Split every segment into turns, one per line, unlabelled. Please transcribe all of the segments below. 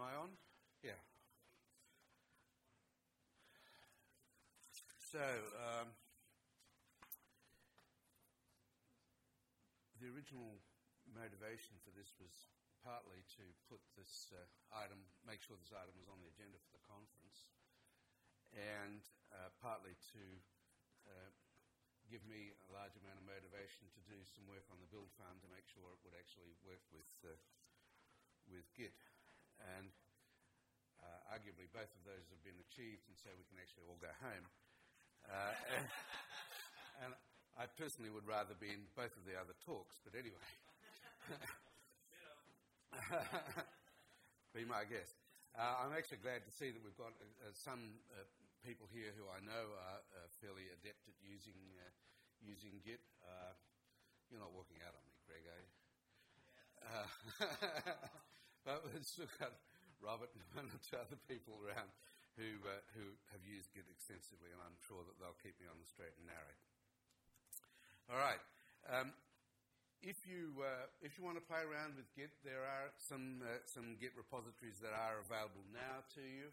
I on? Yeah. So, the original motivation for this was partly to put this item, make sure this item was on the agenda for the conference, and partly to give me a large amount of motivation to do some work on the build farm to make sure it would actually work with Git. And arguably both of those have been achieved, and so we can actually all go home. And I personally would rather be in both of the other talks, but anyway. Be my guest. I'm actually glad to see that we've got some people here who I know are fairly adept at using Git. You're not walking out on me, Greg, are you? But we've still got Robert and one or two other people around who have used Git extensively, and I'm sure that they'll keep me on the straight and narrow. All right. If you want to play around with Git, there are some Git repositories that are available now to you,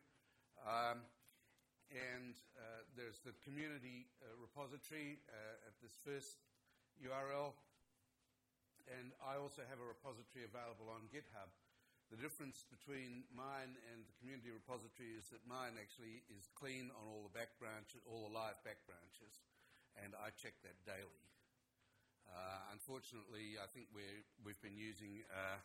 and there's the community repository at this first URL, and I also have a repository available on GitHub. The difference between mine and the community repository is that mine actually is clean on all the back branches, all the live back branches, and I check that daily. Unfortunately, I think we've been using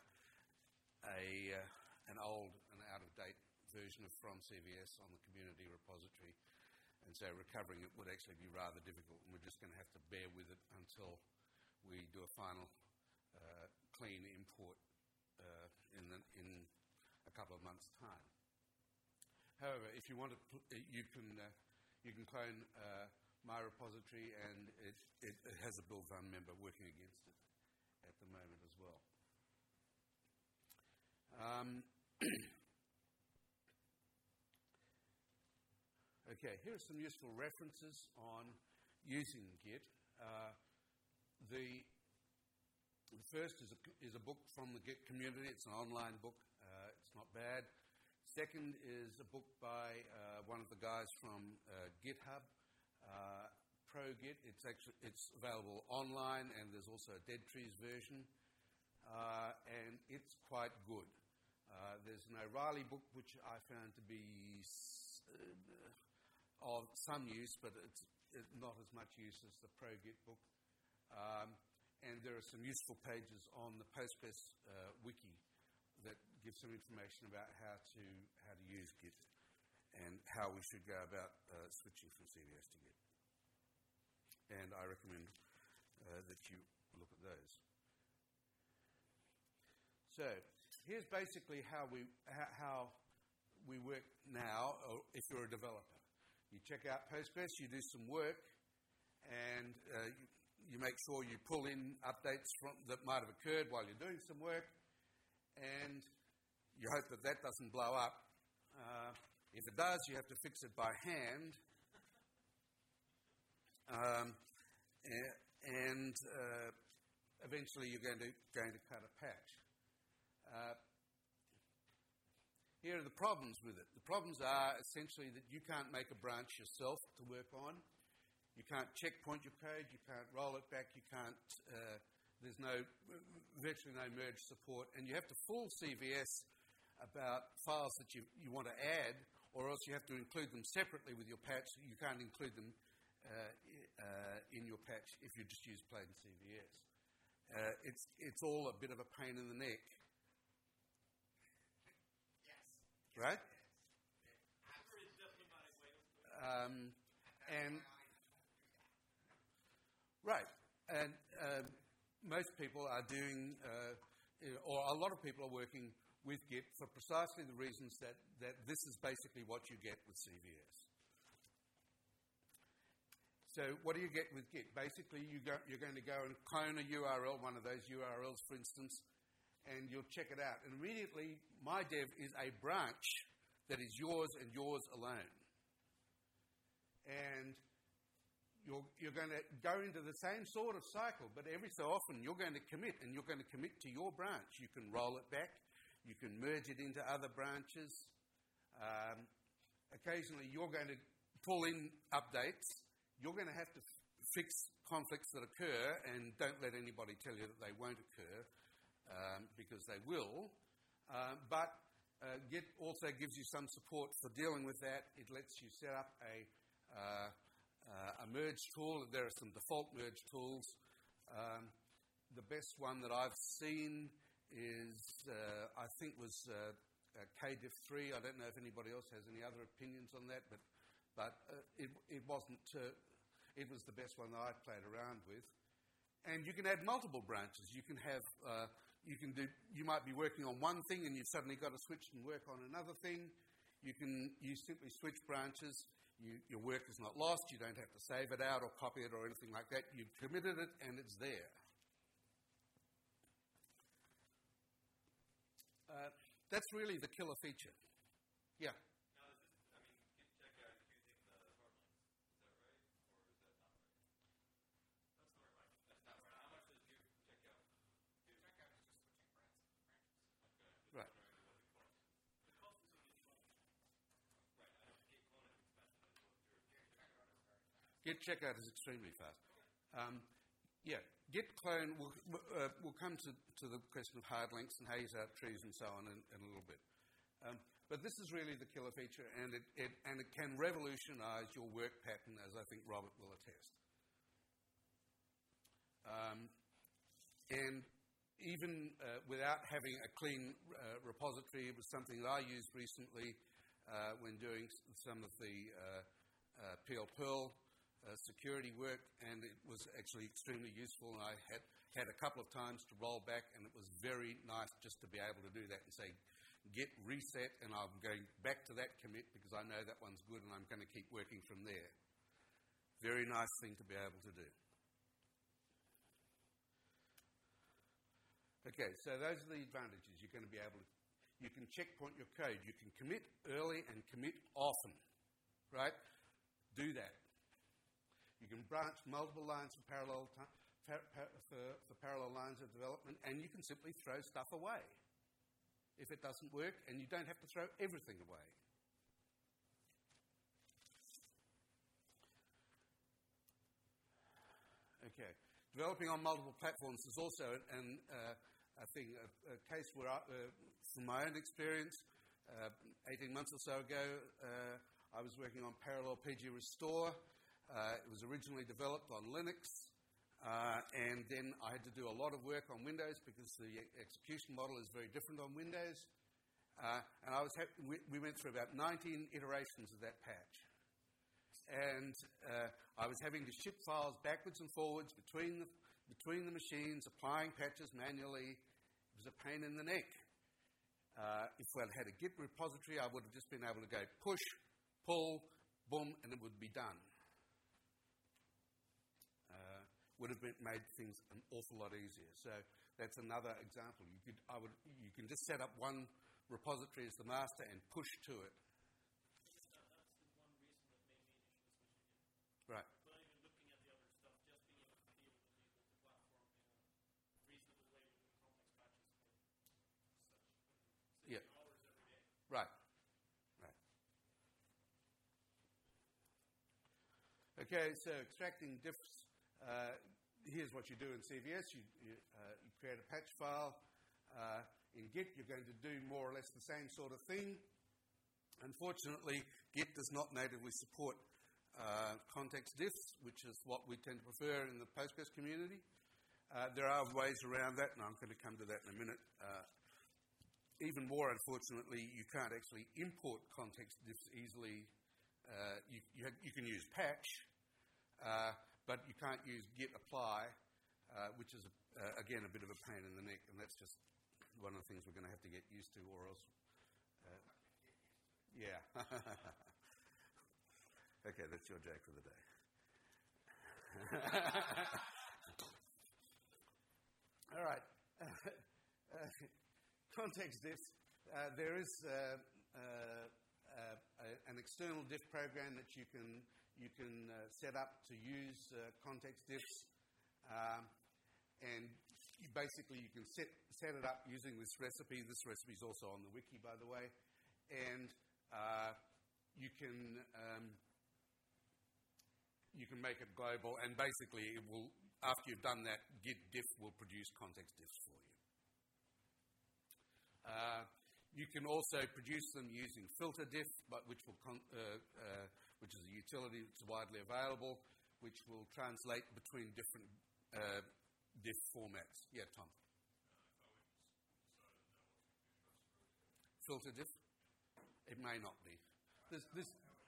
an old and out-of-date version of From CVS on the community repository, and so recovering it would actually be rather difficult, and we're just going to have to bear with it until we do a final clean import in a couple of months' time. However, if you want to, you can clone my repository, and it has a build farm member working against it at the moment as well. Okay, here are some useful references on using Git. The first is a book from the Git community. It's an online book. It's not bad. Second is a book by one of the guys from GitHub, ProGit. It's available online, and there's also a Dead Trees version, and it's quite good. There's an O'Reilly book which I found to be of some use, but it's not as much use as the ProGit book. And there are some useful pages on the Postgres wiki that give some information about how to use Git and how we should go about switching from CVS to Git. And I recommend that you look at those. So here's basically how we work now, or if you're a developer. You check out Postgres, you do some work, and you make sure you pull in updates that might have occurred while you're doing some work, and you hope that that doesn't blow up. If it does, you have to fix it by hand, and eventually you're going to cut a patch. Here are the problems with it. The problems are essentially that you can't make a branch yourself to work on. You can't checkpoint your code. You can't roll it back. You can't. There's virtually no merge support, and you have to fool CVS about files that you want to add, or else you have to include them separately with your patch. You can't include them in your patch if you just use plain CVS. It's all a bit of a pain in the neck. Right? Right. And most people are doing, or a lot of people are working with Git for precisely the reasons that this is basically what you get with CVS. So what do you get with Git? Basically, you're going to go and clone a URL, one of those URLs, for instance, and you'll check it out. And immediately, MyDev is a branch that is yours and yours alone. And you're going to go into the same sort of cycle, but every so often you're going to commit, and you're going to commit to your branch. You can roll it back. You can merge it into other branches. Occasionally, you're going to pull in updates. You're going to have to fix conflicts that occur, and don't let anybody tell you that they won't occur, because they will. But Git also gives you some support for dealing with that. It lets you set up a merge tool. There are some default merge tools. The best one that I've seen is, I think, was KDiff3. I don't know if anybody else has any other opinions on that, but it wasn't. It was the best one that I played around with. And you can add multiple branches. You can have. You might be working on one thing and you've suddenly got to switch and work on another thing. You simply switch branches. Your work is not lost. You don't have to save it out or copy it or anything like that. You've committed it and it's there. That's really the killer feature. Yeah.
Now, is this, Git checkout is using the hard links. Is that right? Or is that not right? That's not right. How much does Git checkout?
Git checkout is just switching branches.
Okay.
Right.
The cost is only $2.
Right. I know Git clone is expensive. I looked through.
Git checkout is very fast.
Git checkout is extremely fast. Yeah, Git clone will come to the question of hard links and haze out trees and so on in a little bit. But this is really the killer feature, and it can revolutionize your work pattern, as I think Robert will attest. And even without having a clean repository, it was something that I used recently when doing some of the PL/Perl security work, and it was actually extremely useful. And I had a couple of times to roll back, and it was very nice just to be able to do that and say, Git reset, and I'm going back to that commit because I know that one's good and I'm going to keep working from there. Very nice thing to be able to do. Okay, so those are the advantages. You're going to be able to, you can checkpoint your code. You can commit early and commit often, right? Do that. You can branch multiple lines for parallel lines of development, and you can simply throw stuff away if it doesn't work, and you don't have to throw everything away. Okay, developing on multiple platforms is also a case where, from my own experience, 18 months or so ago, I was working on Parallel PG Restore. It was originally developed on Linux, and then I had to do a lot of work on Windows because the execution model is very different on Windows. And we went through about 19 iterations of that patch. And I was having to ship files backwards and forwards between the machines, applying patches manually. It was a pain in the neck. If I'd had a Git repository, I would have just been able to go push, pull, boom, and it would be done. Would have made things an awful lot easier. So that's another example. You can just set up one repository as the master and push to it.
That's the one reason that made me initially switch to Git.
Right.
Not even looking at the other stuff, just being able to deal with the platform in a reasonable way with complex patches for such hours every day.
Right. Right. Okay, so extracting diffs. Here's what you do in CVS. You create a patch file. In Git, you're going to do more or less the same sort of thing. Unfortunately, Git does not natively support context diffs, which is what we tend to prefer in the Postgres community. There are ways around that, and I'm going to come to that in a minute. Even more, unfortunately, you can't actually import context diffs easily. You can use patch, but you can't use git apply, which is, again, a bit of a pain in the neck, and that's just one of the things we're going to have to get used to, or else... yeah. Okay, that's your joke for the day. All right. Context diffs. There is an external diff program that you can set up to use context diffs, and you can set it up using this recipe. This recipe is also on the wiki, by the way, and you can make it global, and basically it will, after you've done that, Git diff will produce context diffs for you. You can also produce them using filter diff, which is a utility that's widely available, which will translate between different diff formats. Yeah, Tom. Filter diff? It may not be. This.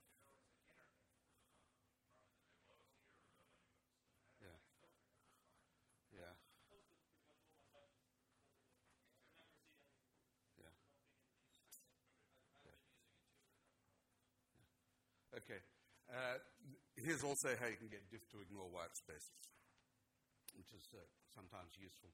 Yeah. Yeah. Yeah. Okay. Here's also how you can get diff to ignore white spaces, which is sometimes useful.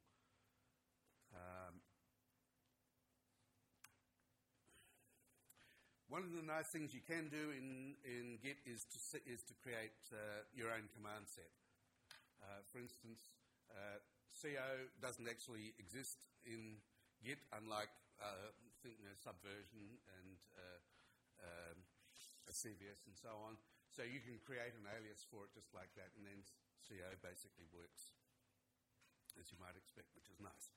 One of the nice things you can do in Git is to create your own command set. For instance, CO doesn't actually exist in Git, unlike Subversion and CVS and so on. So you can create an alias for it just like that, and then CO basically works as you might expect, which is nice.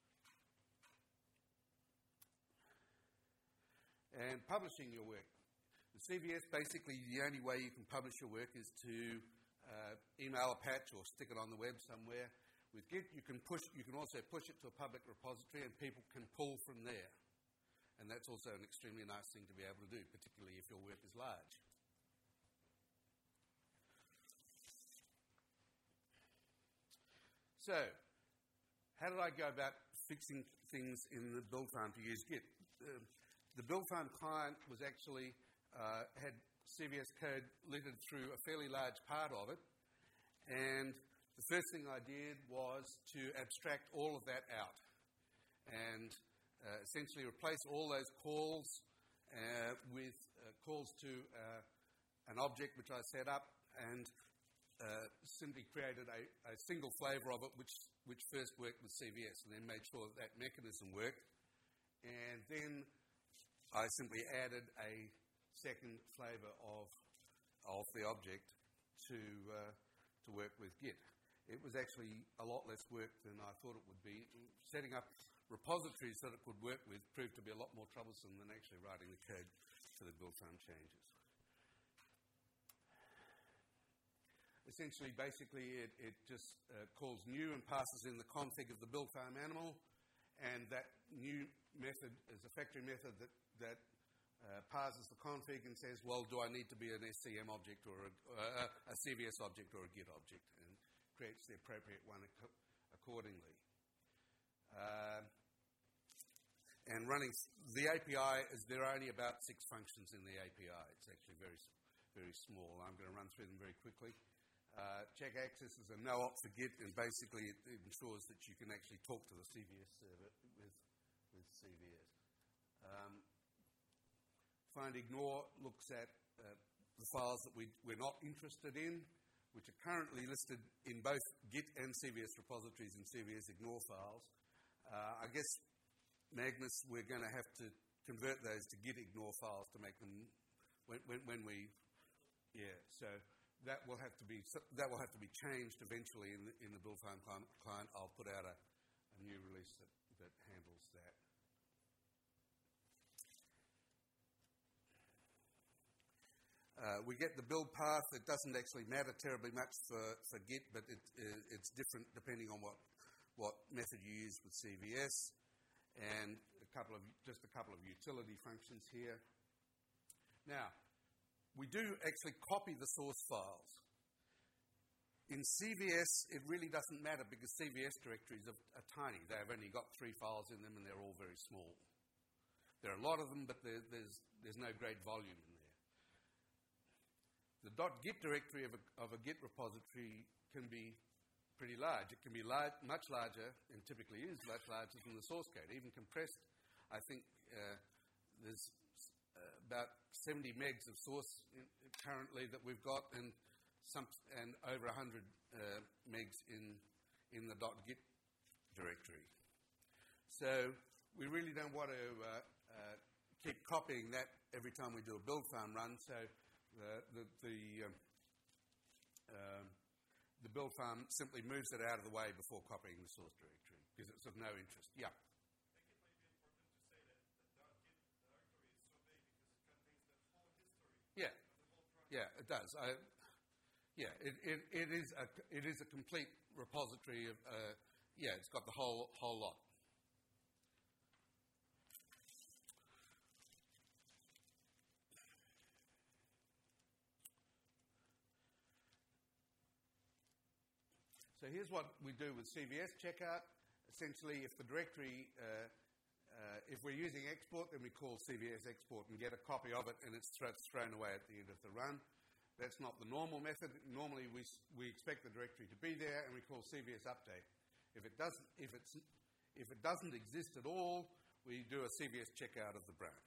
And publishing your work. The CVS, basically the only way you can publish your work is to email a patch or stick it on the web somewhere. With Git, you can also push it to a public repository and people can pull from there. And that's also an extremely nice thing to be able to do, particularly if your work is large. So, how did I go about fixing things in the build farm to use Git? The build farm client was actually had CVS code littered through a fairly large part of it, and the first thing I did was to abstract all of that out and essentially replace all those calls with calls to an object which I set up, and simply created a single flavor of it which first worked with CVS, and then made sure that mechanism worked, and then I simply added a second flavor of the object to work with Git. It was actually a lot less work than I thought it would be. Setting up repositories that it could work with proved to be a lot more troublesome than actually writing the code for the build farm changes. Essentially, basically, it just calls new and passes in the config of the build farm animal, and that new method is a factory method that parses the config and says, well, do I need to be an SCM object or a CVS object or a Git object, and creates the appropriate one accordingly. And running the API, there are only about 6 functions in the API. It's actually very, very small. I'm going to run through them very quickly. Check access is a no-op for Git, and basically it ensures that you can actually talk to the CVS server with CVS. Find ignore looks at the files that we're not interested in, which are currently listed in both Git and CVS repositories and CVS ignore files. I guess, Magnus, we're going to have to convert those to Git ignore files to make them when we, yeah. So that will have to be changed eventually in the build farm client. I'll put out a new release that handles that. We get the build path. It doesn't actually matter terribly much for Git, but it's different depending on what method you use with CVS, and just a couple of utility functions here. Now, we do actually copy the source files. In CVS, it really doesn't matter because CVS directories are tiny. They've only got 3 files in them, and they're all very small. There are a lot of them, but there's no great volume in there. The .git directory of a Git repository can be pretty large. It can be much larger, and typically is much larger than the source code. Even compressed, I think there's about 70 megs of source currently that we've got, and over 100 megs in the .git directory. So we really don't want to keep copying that every time we do a build farm run. So the build farm simply moves it out of the way before copying the source directory because it's of no interest. Yeah. Yeah, yeah, it does. It is a complete repository of. It's got the whole lot. So here's what we do with CVS checkout. Essentially, if the directory, if we're using export, then we call CVS export and get a copy of it, and it's thrown away at the end of the run. That's not the normal method. Normally, we expect the directory to be there, and we call CVS update. If it doesn't exist at all, we do a CVS checkout of the branch.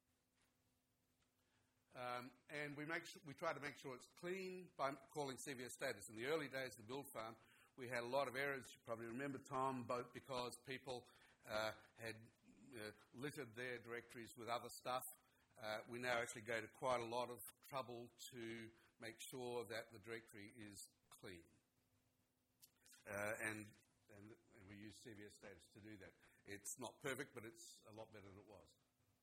And we try to make sure it's clean by calling CVS status. In the early days of the build farm, we had a lot of errors. You probably remember, Tom, both because people had littered their directories with other stuff. We now actually go to quite a lot of trouble to make sure that the directory is clean. And we use CVS status to do that. It's not perfect, but it's a lot better than it was.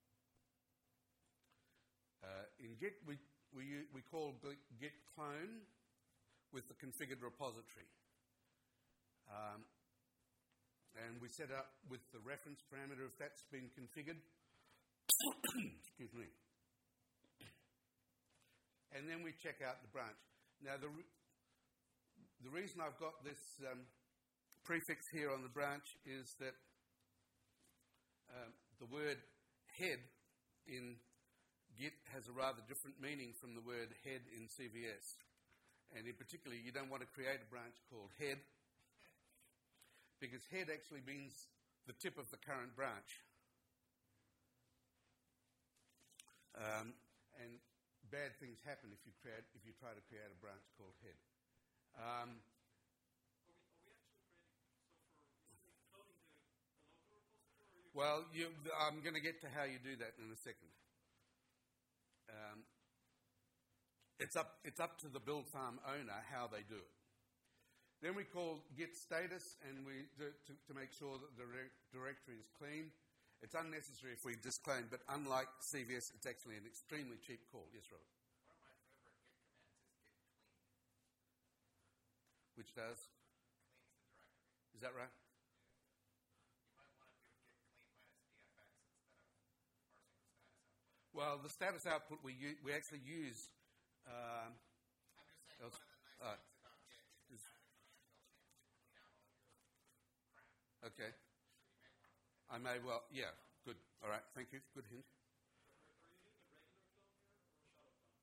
In Git, we call git clone with the configured repository. And we set up with the reference parameter if that's been configured. Excuse me. And then we check out the branch. Now, the reason I've got this prefix here on the branch is that the word head in Git has a rather different meaning from the word head in CVS. And in particular, you don't want to create a branch called head, because head actually means the tip of the current branch. And bad things happen if you try to create a branch called head.
Are we actually creating, so for cloning the local repository?
Well, I'm going to get to how you do that in a second. It's up to the build farm owner how they do it. Then we call git status, and we to make sure that the directory is clean. It's unnecessary if we disclaim, but unlike CVS, it's actually an extremely cheap call. Yes, Robert.
One of my favorite Git commands is git clean.
Which does?
Cleans the directory.
Is that right?
You might want to do git clean minus dfx instead of parsing the status output.
Well, the status output we actually use.
I'm just saying, one of the nice things about Git is having a command built in to clean out all of your crap.
Okay.
So you may want to look at
I may well. Yeah. Good. All right. Thank you. Good hint.
Are you using a regular clone here or a shadow clone?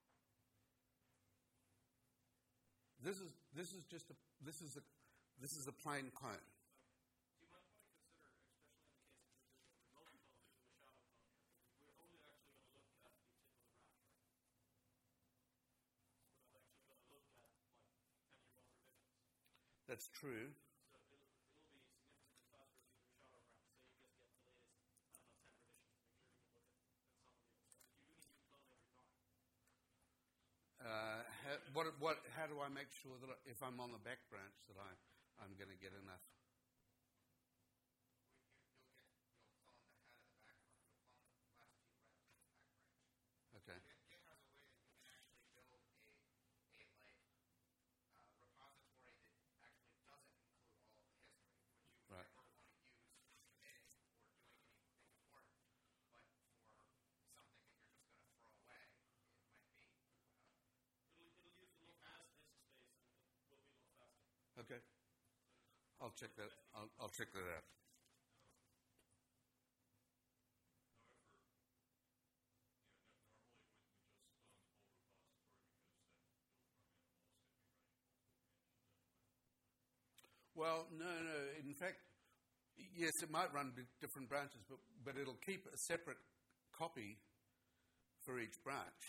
This is a plain clone.
So you might want to consider, especially in the case if you're doing a remote clone, using a shadow clone here, because we're only actually going to look at the tip of the branch, right? We're not actually going to look at any of our revisions.
That's true.
So it'll be significantly faster if you do a shadow branch. Say you just get the latest, 10 revisions, make sure you can look at some of the other stuff. If you do need to clone every time.
How do I make sure that if I'm on the back branch that I'm going to get enough?
You'll clone the head of the back branch. You'll clone the last few reps of the back branch.
Okay.
Git has a way that you can actually build a repository that actually doesn't include all of the history, which you would
Right.
never want to use for committing or doing anything important. But for something that you're just going to throw away, it might be.
It'll use a little less disk space and it will be a little faster.
Okay. I'll check that. I'll check that out. Well, no. In fact, yes, it might run different branches, but it'll keep a separate copy for each branch.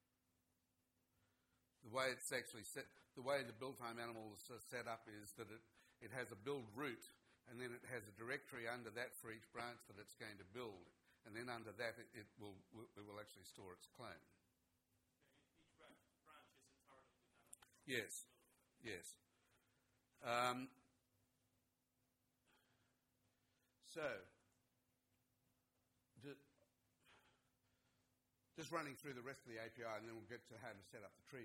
The way it's actually set, the way the build time animal is set up is that it has a build root and then it has a directory under that for each branch that it's going to build, and then under that it will actually store its clone.
Each branch is entirely independent.
Yes, yes. So, just running through the rest of the API, and then we'll get to how to set up the trees.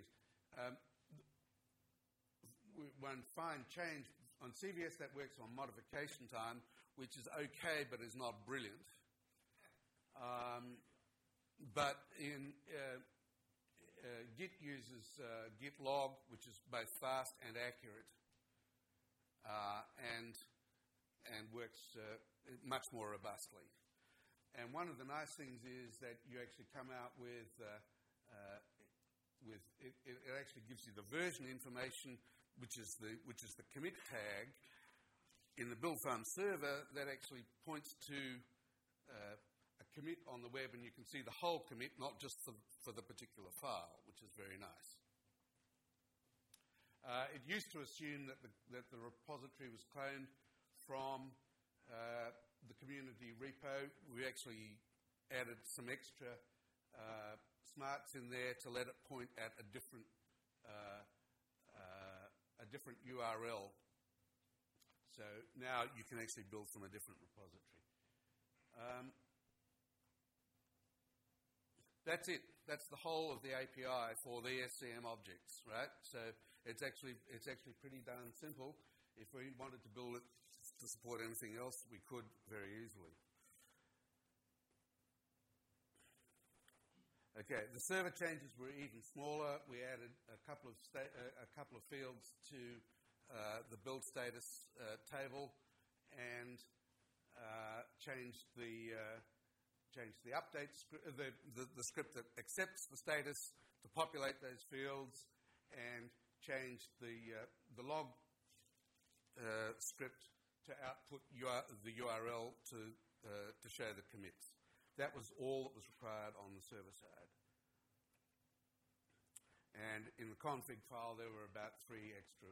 One fine change on CVS that works on modification time, which is okay but is not brilliant. But in Git uses git log, which is both fast and accurate, and works much more robustly. And one of the nice things is that you actually come out with it actually gives you the version information, which is the commit tag in the build farm server that actually points to a commit on the web, and you can see the whole commit, not just for the particular file, which is very nice. It used to assume that the repository was cloned from the community repo. We actually added some extra smarts in there to let it point at a different URL. So now you can actually build from a different repository. That's it. That's the whole of the API for the SCM objects, right? So it's actually pretty darn simple. If we wanted to build it to support anything else, we could very easily. Okay, the server changes were even smaller. We added a couple of fields to the build status table, and changed the update script, the script that accepts the status to populate those fields, and changed the log script to output the URL to show the commits. That was all that was required on the server side. And in the config file, there were about three extra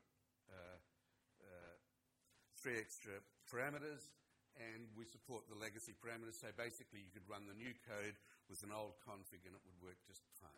parameters, and we support the legacy parameters. So basically, you could run the new code with an old config, and it would work just fine.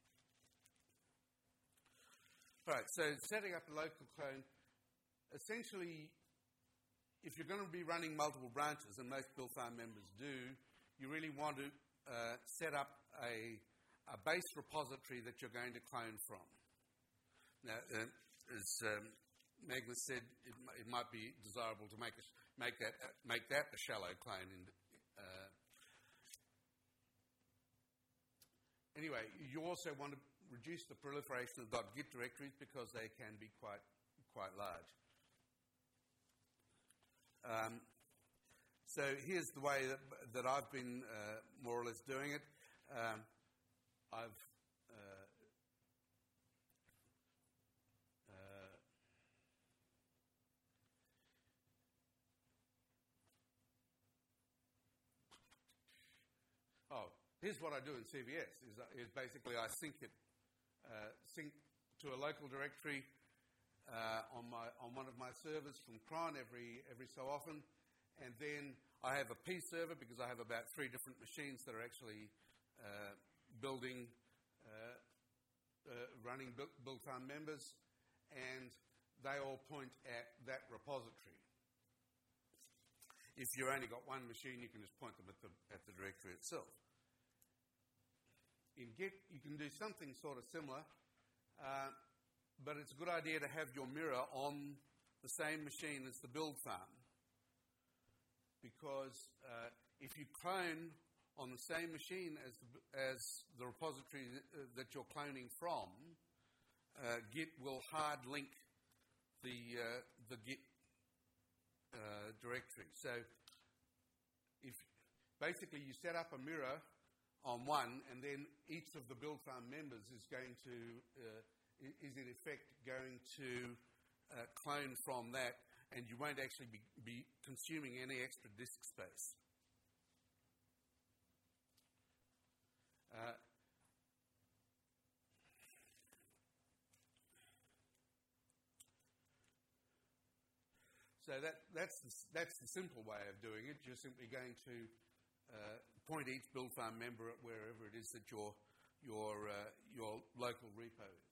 All right, so setting up a local clone. Essentially, if you're going to be running multiple branches, and most build farm members do, you really want to set up a base repository that you're going to clone from. Now, as Magnus said, it might be desirable to make that a shallow clone. Anyway, you also want to reduce the proliferation of .git directories because they can be quite large. So here's the way that I've been more or less doing it. Here's what I do in CVS is basically I sync to a local directory on one of my servers from cron every so often, and then I have a P server because I have about 3 different machines that are actually running build farm members, and they all point at that repository. If you've only got one machine, you can just point them at the directory itself. In Git, you can do something sort of similar, but it's a good idea to have your mirror on the same machine as the build farm, because if you clone on the same machine as the repository that you're cloning from, Git will hard link the Git directory. So if basically you set up a mirror on one, and then each of the build farm members is in effect going to clone from that, and you won't actually be consuming any extra disk space. So that's the simple way of doing it. You're simply going to point each build farm member at wherever it is that your local repo is.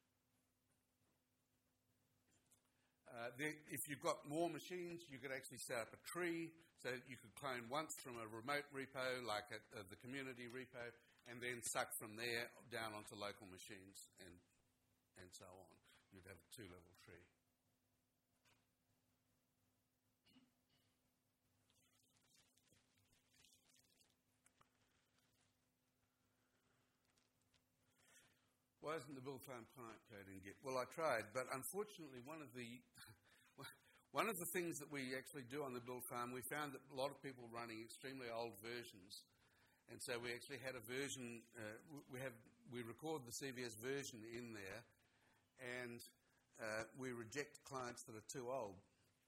If you've got more machines, you could actually set up a tree so that you could clone once from a remote repo, like at the community repo, and then suck from there down onto local machines and so on. You'd have a two-level tree. Why isn't the build farm client code in Git? Well, I tried, but unfortunately one of the things that we actually do on the build farm, we found that a lot of people running extremely old versions, and so we actually had a version. We record the CVS version in there, and we reject clients that are too old.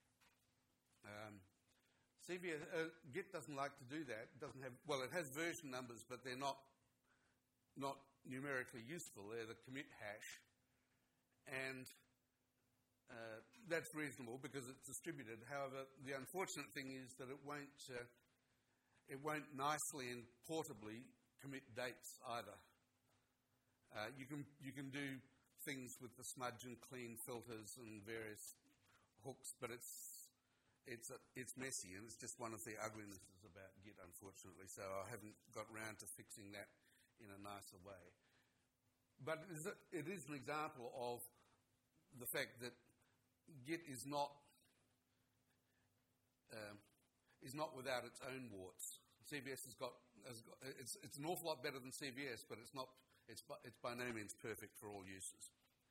Git doesn't like to do that. It has version numbers, but they're not numerically useful. They're the commit hash, and that's reasonable because it's distributed. However, the unfortunate thing is that it won't nicely and portably commit dates either. You can do things with the smudge and clean filters and various hooks, but it's messy, and it's just one of the uglinesses about Git, unfortunately. So I haven't got round to fixing that in a nicer way. But it is an example of the fact that Git is not without its own warts. CVS it's an awful lot better than CVS, but it's by no means perfect for all uses.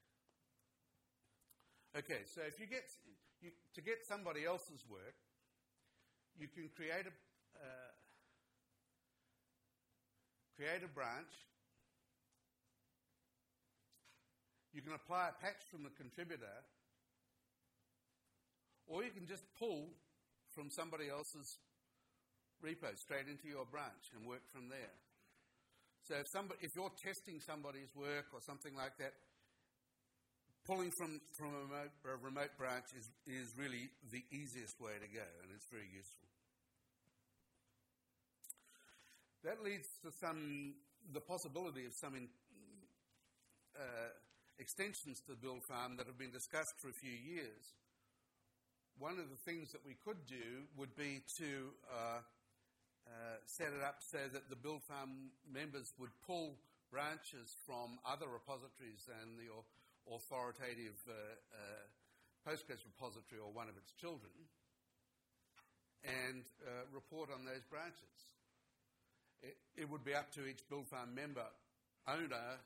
Okay, so if to get somebody else's work, you can create a branch. You can apply a patch from the contributor, or you can just pull from somebody else's repo straight into your branch and work from there. So if you're testing somebody's work or something like that, pulling from a remote branch is really the easiest way to go, and it's very useful. That leads to the possibility of some extensions to the build farm that have been discussed for a few years. One of the things that we could do would be to set it up so that the build farm members would pull branches from other repositories than the authoritative Postgres repository or one of its children, and report on those branches. It would be up to each build farm member owner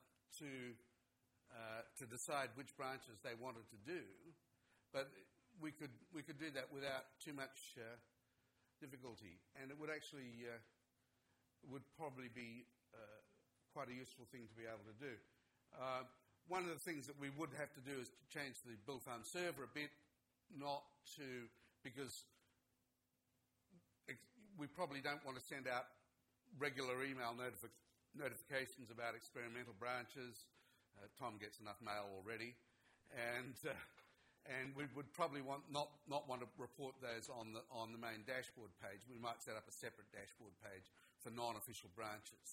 to decide which branches they wanted to do, but we could do that without too much difficulty, and it would actually would probably be quite a useful thing to be able to do. One of the things that we would have to do is to change the build farm server a bit, because we probably don't want to send out regular email notifications about experimental branches. Tom gets enough mail already, and we would probably not want to report those on the main dashboard page. We might set up a separate dashboard page for non-official branches.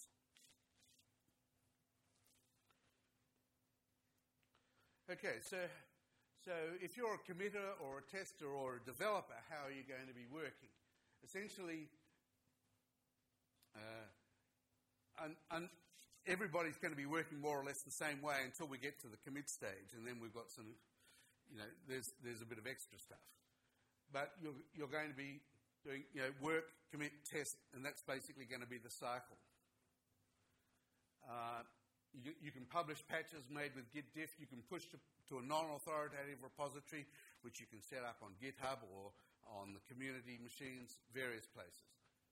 Okay, so if you're a committer or a tester or a developer, how are you going to be working? Essentially, everybody's going to be working more or less the same way until we get to the commit stage, and then we've got some, there's a bit of extra stuff. But you're going to be doing, work, commit, test, and that's basically going to be the cycle. You can publish patches made with Git diff. You can push to a non-authoritative repository, which you can set up on GitHub or on the community machines, various places.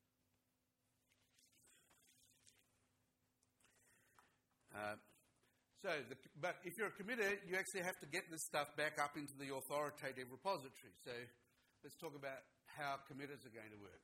But if you're a committer, you actually have to get this stuff back up into the authoritative repository. So let's talk about how committers are going to work.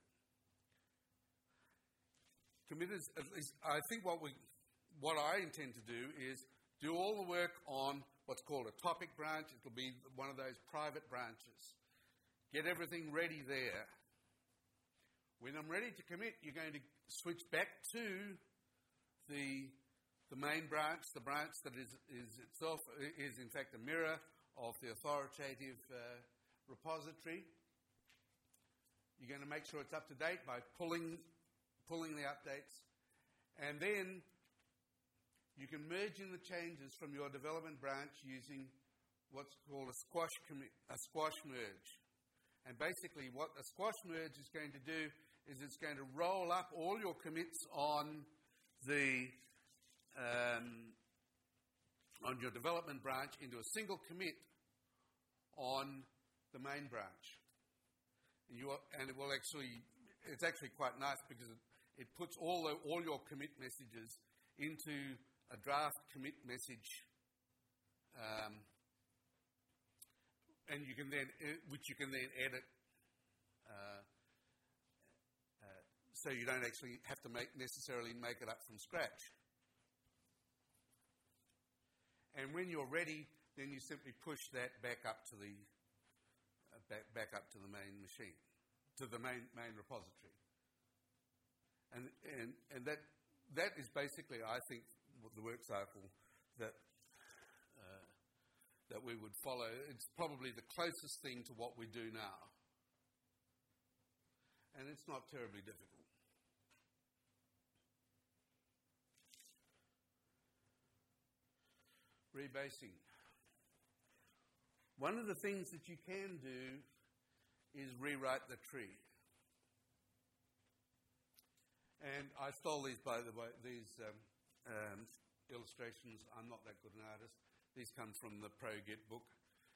Committers, at least, I think what I intend to do is do all the work on what's called a topic branch. It'll be one of those private branches. get everything ready there. When I'm ready to commit, you're going to switch back to the main branch, the branch that is itself is in fact a mirror of the authoritative repository. You're going to make sure it's up to date by pulling the updates, and then you can merge in the changes from your development branch using what's called a squash merge. And basically what a squash merge is going to do is it's going to roll up all your commits on your development branch into a single commit on the main branch. And it will it's actually quite nice because it puts all your commit messages into a draft commit message, and which you can then edit, so you don't actually have to necessarily make it up from scratch. And when you're ready, then you simply push that back up to the main machine, to the main repository, and that is basically, I think, the work cycle that we would follow. It's probably the closest thing to what we do now, and it's not terribly difficult. Rebasing. One of the things that you can do is rewrite the tree. And I stole these, by the way, these illustrations. I'm not that good an artist. These come from the ProGit book.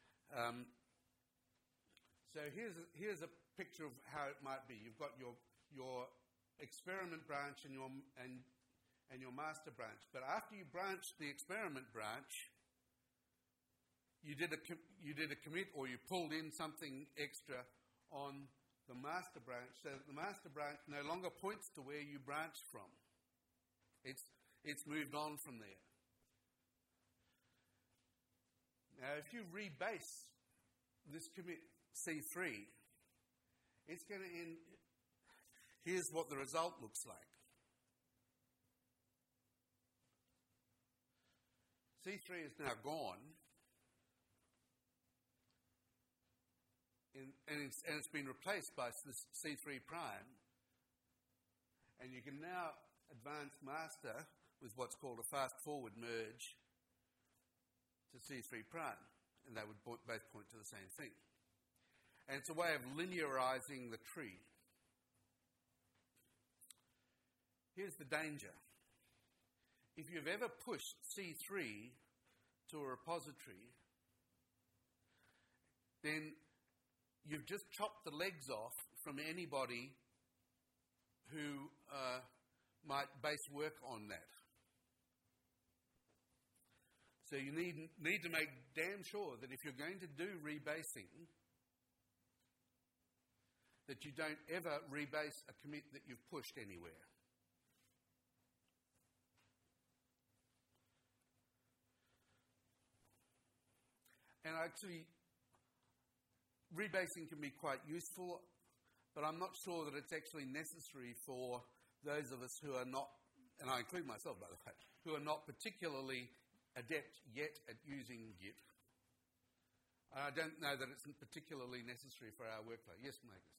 So here's a picture of how it might be. You've got your experiment branch and your master branch. But after you branched the experiment branch, you did a commit, or you pulled in something extra on the master branch, so that the master branch no longer points to where you branched from. It's moved on from there. Now, if you rebase this commit C3, it's going to end. Here's what the result looks like. C3 is now gone, and it's been replaced by this C3 prime, and you can now advance master with what's called a fast-forward merge to C3 prime, and they would both point to the same thing. And it's a way of linearizing the tree. Here's the danger. If you've ever pushed C3 to a repository, then you've just chopped the legs off from anybody who might base work on that. So you need to make damn sure that if you're going to do rebasing, that you don't ever rebase a commit that you've pushed anywhere. And actually, rebasing can be quite useful, but I'm not sure that it's actually necessary for those of us who are not, and I include myself by the way, who are not particularly adept yet at using Git. I don't know that it's particularly necessary for our workflow. Yes, Marcus?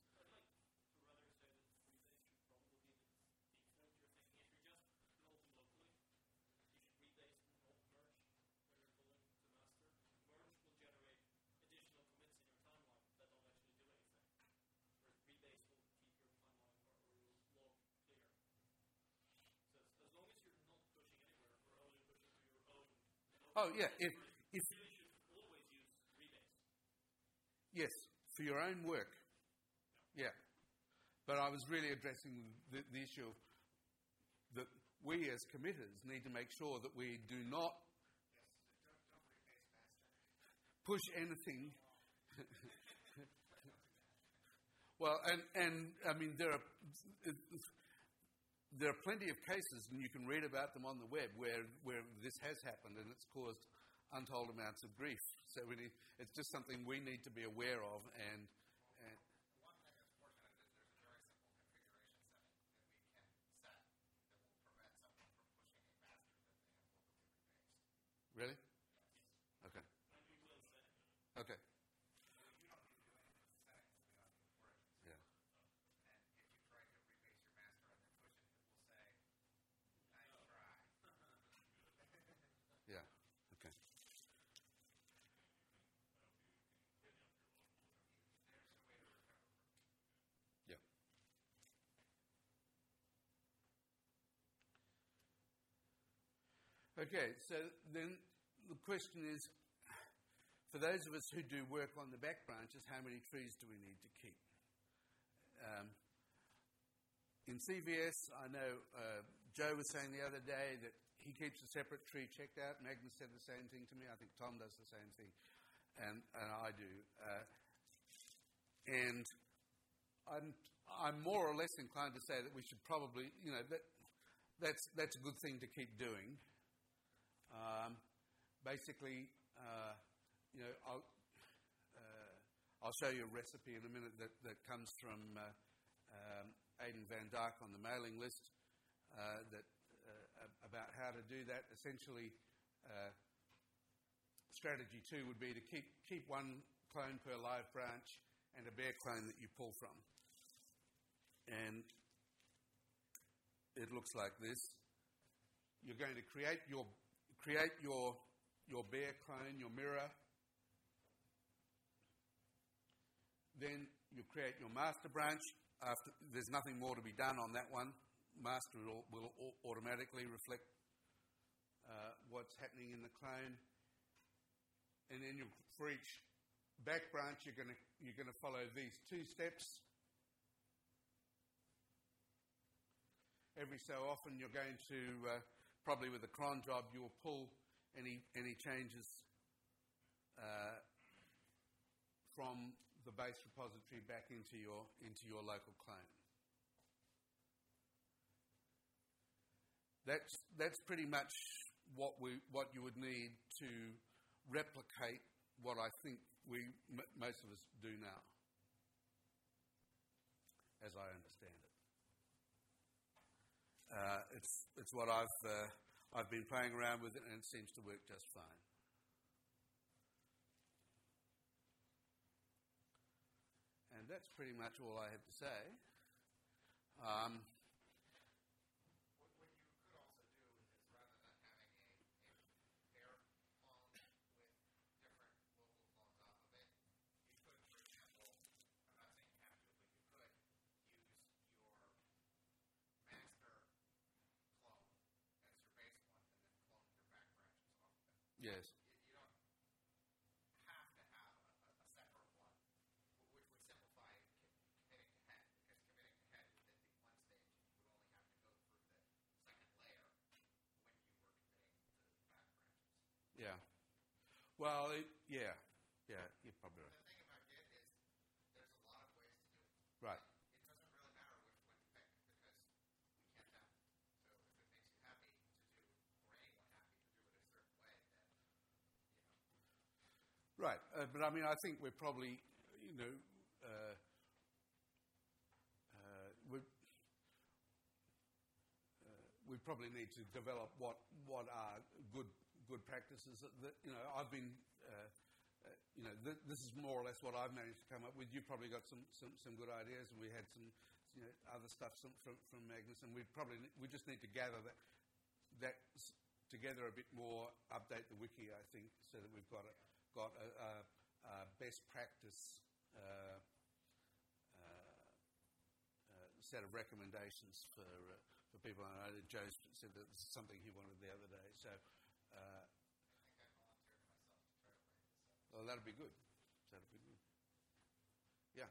Oh, yeah. If
you really should always use rebase.
Yes, for your own work. Yeah. But I was really addressing the issue of that we as committers need to make sure that we do not push anything. Well, and I mean, there are plenty of cases, and you can read about them on the web, where this has happened and it's caused untold amounts of grief. So it's just something we need to be aware of and Okay, so then the question is, for those of us who do work on the back branches, how many trees do we need to keep? In CVS, I know Joe was saying the other day that he keeps a separate tree checked out. Magnus said the same thing to me. I think Tom does the same thing, and I do. And I'm more or less inclined to say that we should probably, that's a good thing to keep doing. Basically, I'll show you a recipe in a minute that comes from Aidan Van Dyke on the mailing list about how to do that. Essentially, strategy 2 would be to keep one clone per live branch and a bare clone that you pull from. And it looks like this. You're going to create your bare clone, your mirror. Then you create your master branch. There's nothing more to be done on that one. Master will automatically reflect what's happening in the clone. And then for each back branch, you're going to follow these 2 steps. Every so often, you're going to probably with a cron job, you'll pull any changes from the base repository back into your local clone. That's pretty much what you would need to replicate what I think most of us do now, as I understand it. It's what I've been playing around with it, and it seems to work just fine. And that's pretty much all I had to say.
What you could also do is, rather than having a bare clone with different local clones off of it, you could, for example, I'm not saying you have to, but you could use your master clone as your base one, and then clone your back branches off of it.
Yes.
You don't have to have a separate one, which would simplify committing to head, because committing to head within the one stage, you would only have to go through the second layer when you were committing to back branches.
Yeah. Well, yeah, you're probably right.
The thing about Git is there's a lot of ways to do it.
Right.
It doesn't really matter which one you pick, because we can't tell. So if it makes you happy to do, or anyone happy to do it a certain way, then,
Right, but I mean, I think we're probably, we probably need to develop what are good practices. I've been, this is more or less what I've managed to come up with. You've probably got some good ideas, and we had some, other stuff from Magnus, and we just need to gather that together a bit more, update the wiki, I think, so that we've got a best practice set of recommendations for people. And I know Joe said that this is something he wanted the other day. So,
I think I volunteered myself to try to write this up.
well, that'll be good. Yeah.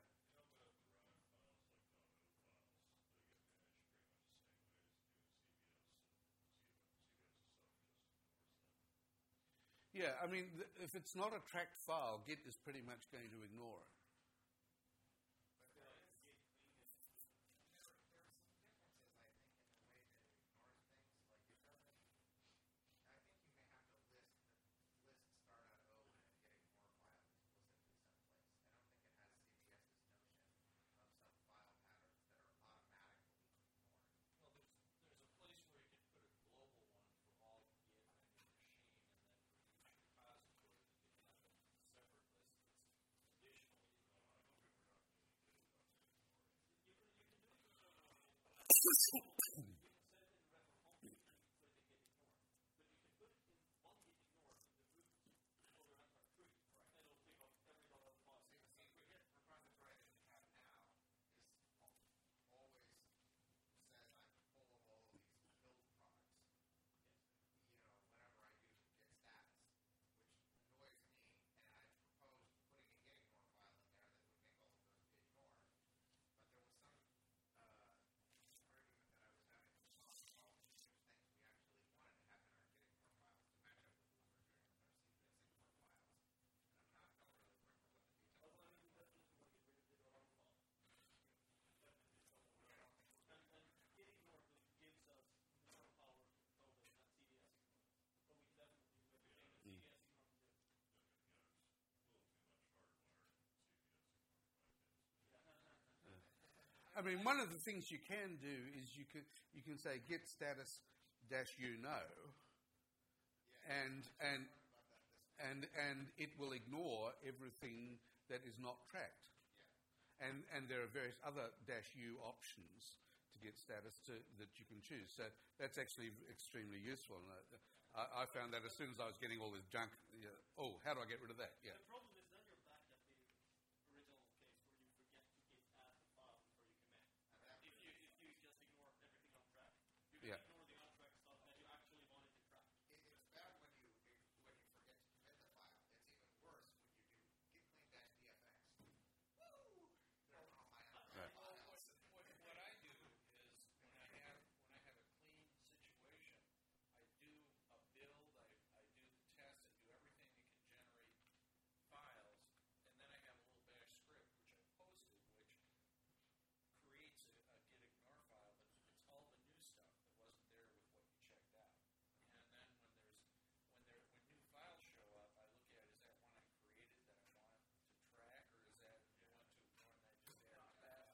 Yeah, I mean, if it's not a tracked file, Git is pretty much going to ignore it. I mean, one of the things you can do is you can say git status -u no, and it will ignore everything that is not tracked. And there are various other -u options to get status that you can choose. So that's actually extremely useful. And I found that as soon as I was getting all this junk, how do I get rid of that? Yeah.
The problem is then you're back at the original case where you forget to git add the file before you commit. If you just ignore everything on track, you can ignore the on-track stuff that you actually wanted to track.
It's bad when you forget to commit the file. It's even worse when you do git clean -dfx. Woo! They're all my
Right.
files.
What I do is when I have a clean situation, I do a build, I do the test, I do everything that can generate files, and then I have a little bash script which I posted, which creates a git ignore file, but it's all the new stuff that wasn't there with what you checked out. And then when new files show up, I look at, is that one I created that I want to track, or is that the one to ignore and I just add the path?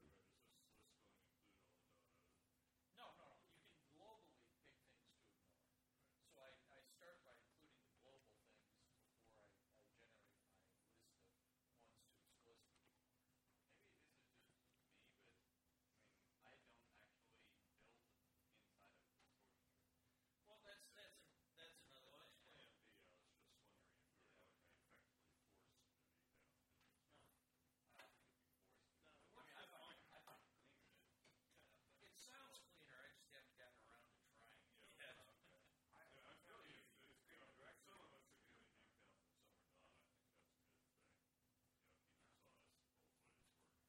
No. You can globally pick things to ignore. So I start by including the global things before I generate my list of ones to explicitly ignore.
Maybe this is just me, but I don't actually build inside of the source tree.
Well, that's another
Well,
thing.
Plan B, I was just wondering if we were effectively forced to be down.
No.
I don't think we'd be forced to.
No, it
I
works
mean, I
fine.
find cleaner to
It sounds cleaner, I just haven't gotten around to trying it.
okay. I feel you. It's good. Some of us are doing hacked out and some are not. I think that's a good thing. Keep us honest both ways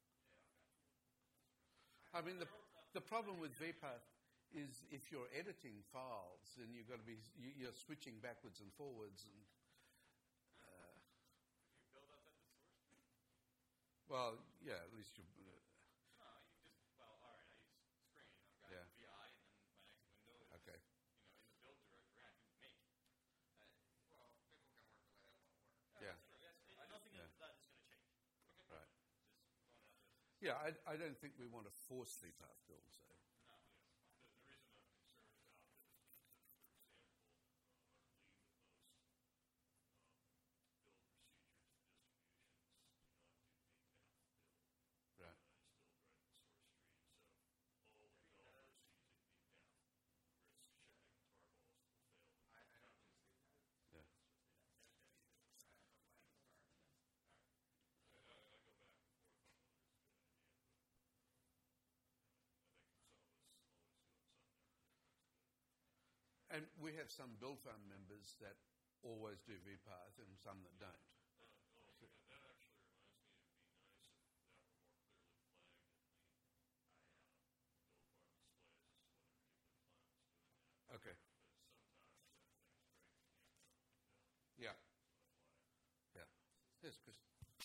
working.
I mean, the problem with VPath is if you're editing files, then you've got to be you're switching backwards and forwards, and
If you build outside the source tree,
well, yeah, at least you.
no, you just, well, all right, I use Screen. I've got
Yeah.
VI, and then my next window is,
Okay.
in the build directory, I can make.
Well, people can work the way they want to work.
Yeah.
Nothing
Yeah.
of that is going to change.
Right.
Just going out this.
Yeah, I don't think we want to force VPath builds, though.
The reason I'm concerned about it is because, for example, our leave the most build procedures and distributions do not do VPath build.
Right.
I still write the source tree, so all the developers using VPath risk shipping tarballs that will fail.
I don't use the
Yeah.
I go back and forth on whether it's a good idea, but I think some of us always doing something everything looks good.
And we have some build farm members that always do VPath and some that don't.
That actually reminds me, it'd be nice if that were more clearly flagged in the build farm displays as to whether a particular plan is doing that.
Okay.
Because sometimes that things break and can't go down.
Yeah.
So that's why.
Yeah. Yes, Chris.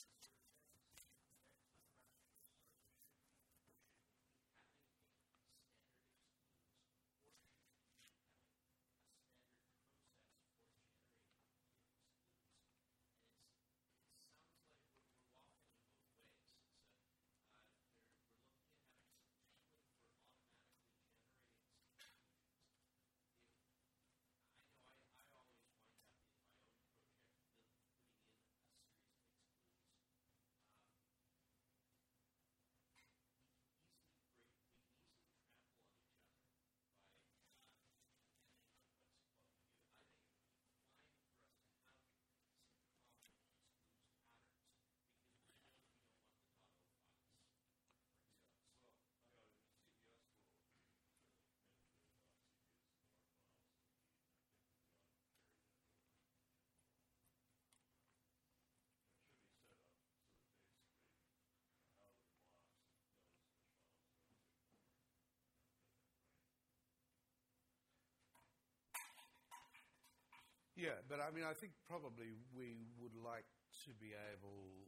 Yeah, but I mean, I think probably we would like to be able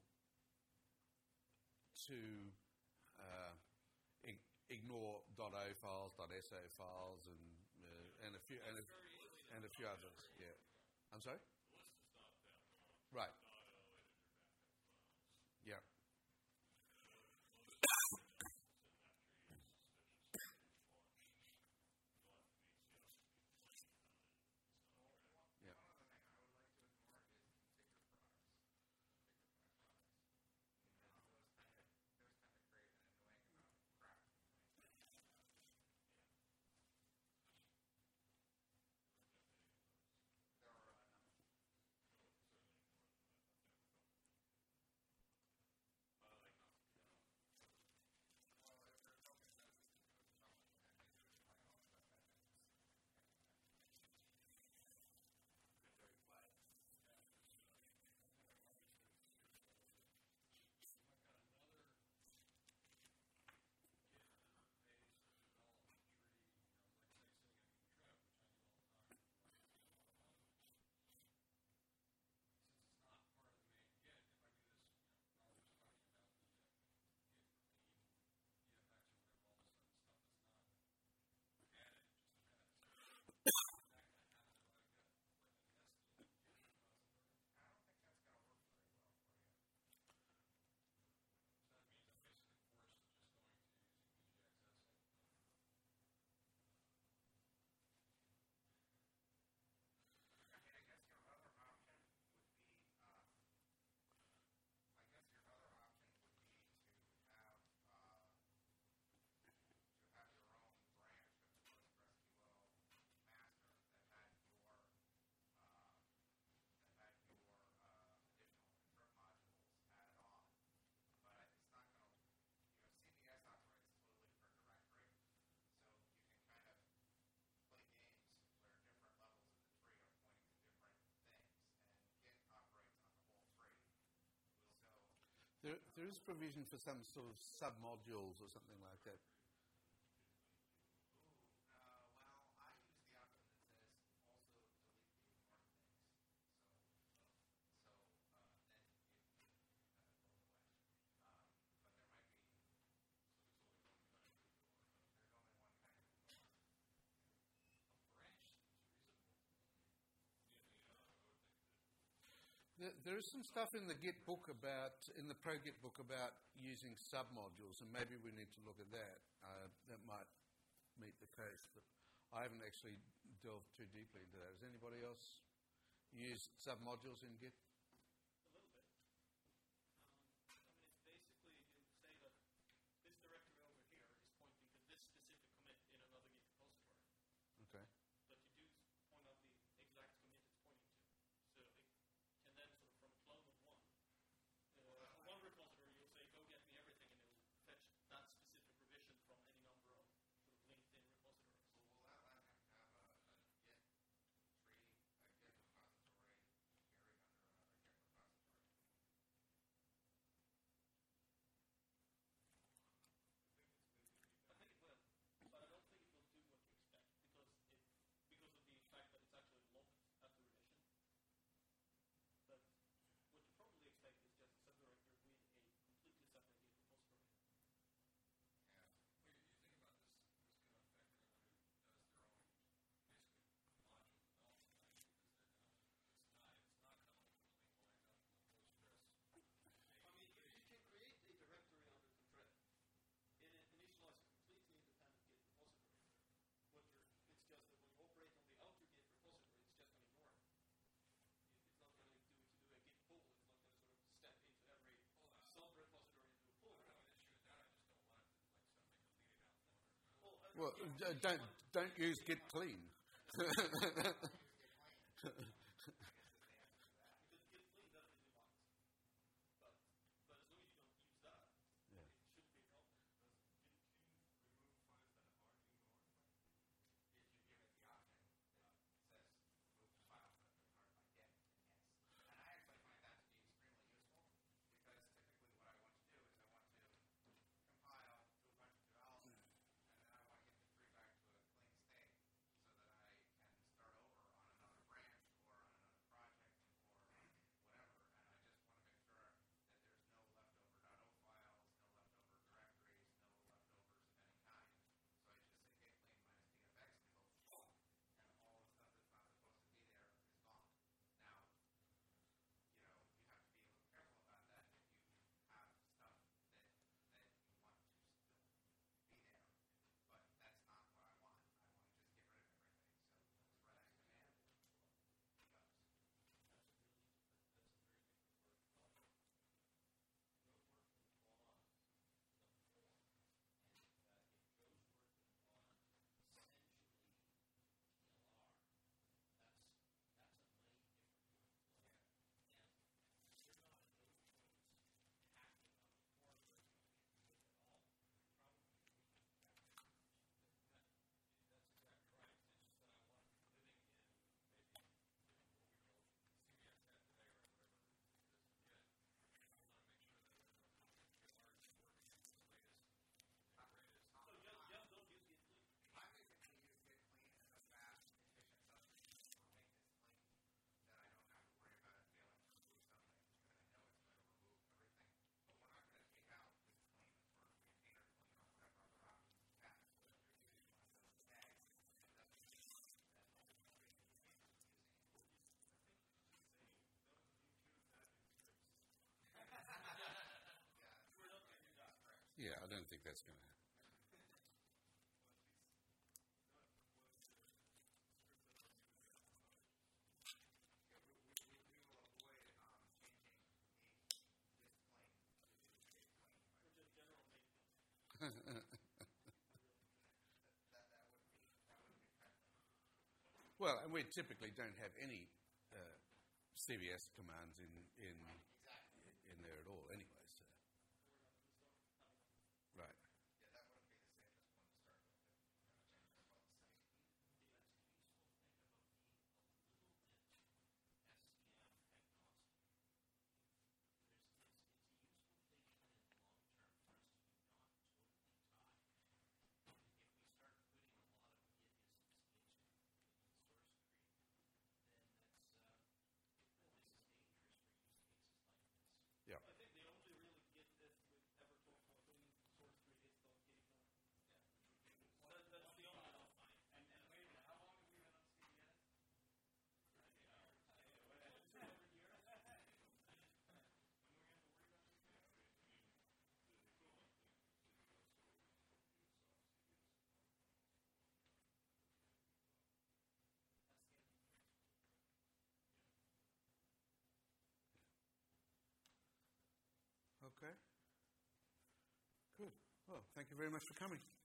to ignore .o files, .so files, and a few others. Yeah, I'm sorry.
The list is not that long.
Right.
.o editor backup files.
Yeah.
Most of the
There is provision for some sort of sub-modules or something like that.
Well, I use the option that says also delete the ignored things. So then it goes away. But there might be. There's only one kind of ignore.
Branch seems reasonable.
There is some stuff in the Git book in the Pro Git book about using sub-modules, and maybe we need to look at that. That might meet the case, but I haven't actually delved too deeply into that. Has anybody else used sub-modules in Git?
A little bit. I mean, it's basically you say that this directory over here is pointing to this specific commit in another Git repository.
Okay.
But you do point out the exact commit it's pointing to. So it can then sort of from a clone of one repository, you'll say, go get me everything, and it will fetch that specific revision from any number of sort of linked in repositories.
Well, will that let him have a Git tree, a Git repository buried under another Git repository?
I think it will, but I don't think it will do what you expect because of the fact that it's actually locked at the revision. But what you probably expect is just a subdirectory with a completely separate Git repository.
Yeah.
Well, you think about this is going to affect anyone who does their own basically module development, right? Because it's not going to ultimately wind up in the Postgres.
I mean, you can create a directory under Control and initialize a completely independent Git repository. It's just that when you operate on the outer Git repository, it's just going to ignore it. It's not going to do a Git pull. It's not going to sort of step into every sub-repository and do a pull.
I don't have an issue with that. I just don't want it to like something deleted out there.
Well, don't use Git clean.
Use Git clean.
Because Git clean definitely binds. But as long as you don't use that,
Yeah.
it shouldn't be a problem.
If you give it the option that says move the files that are ignored by Git, yes. And I actually find that to be extremely useful because typically what I want to do is I want to compile, do a bunch of development, and then I want to get the tree back to a clean state so that I can start over on another branch or on another project or whatever. And I just want to make sure that there's no leftover .o files, no leftover directories, no leftovers of any kind. So I just say git clean minus dfx and it goes boom, and all the stuff that's not supposed to be there is gone. Now, you have to be a little careful about that if you have stuff that you want to still be there. But that's not what I want. I want to just get rid of everything. So let's run that command. It goes.
That's exactly right. It's just that I want to be living in maybe what we call CVS had today or whatever it is again. I want to make sure that PLR is working at the latest and greatest.
So just don't use Git clean.
I basically use git clean as a fast, efficient substitute for make this clean. That I don't have to worry about it failing to remove something because I know it's going to remove everything. But we're not going to take out this clean for container clean or whatever other options we have. So if you're using one of those tags, it doesn't mean that only somebody who is using it.
We're not going to do that.
Yeah, I don't think that's going to happen.
Yeah, we will avoid changing this clean to git clean.
Or just general maintenance.
That would be effective.
Well, and we typically don't have any CVS commands in there at all anyway. So. Right.
Yeah, that wouldn't be the safest one to start with if we're going to change our policy.
SCM agnostic. It's a useful thing
Okay. Good. Well, thank you very much for coming.